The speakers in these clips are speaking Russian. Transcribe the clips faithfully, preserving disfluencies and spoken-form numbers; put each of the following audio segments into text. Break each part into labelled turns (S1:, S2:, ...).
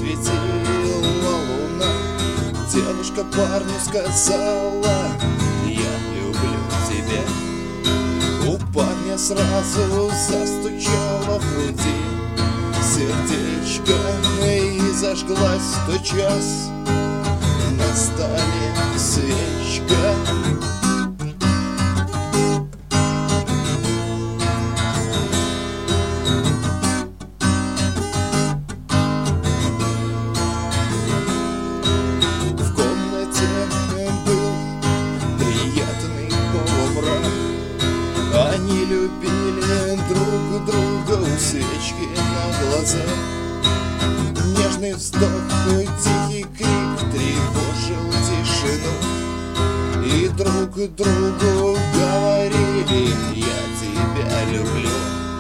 S1: светила луна. Девушка парню сказала: я люблю тебя. У парня сразу застучало в груди сердечко, и зажглась тотчас на столе свечка. В комнате был приятный полумрак. Они любили друг друга у свечки на глазах. Нежный вздох, тихий крик тревожил тишину, и друг другу говорили: я тебя люблю.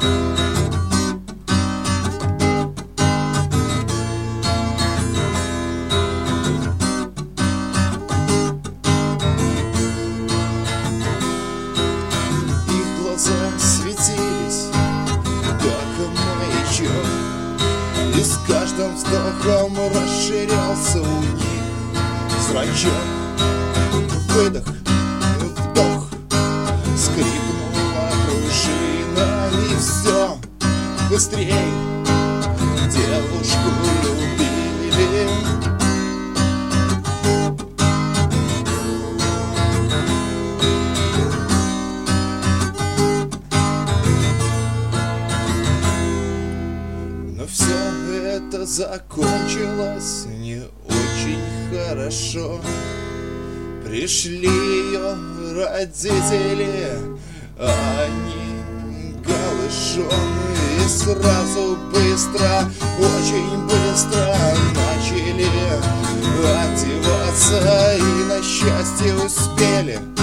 S1: Их глаза светились, как маячок, и с каждым вздохом расширялся у них зрачок. Выдох, вдох, скрипнула пружина, и все быстрей девушку любили. Но все это закончилось не очень хорошо. Пришли ее родители, они голышом, и сразу быстро, очень быстро начали одеваться, и на счастье успели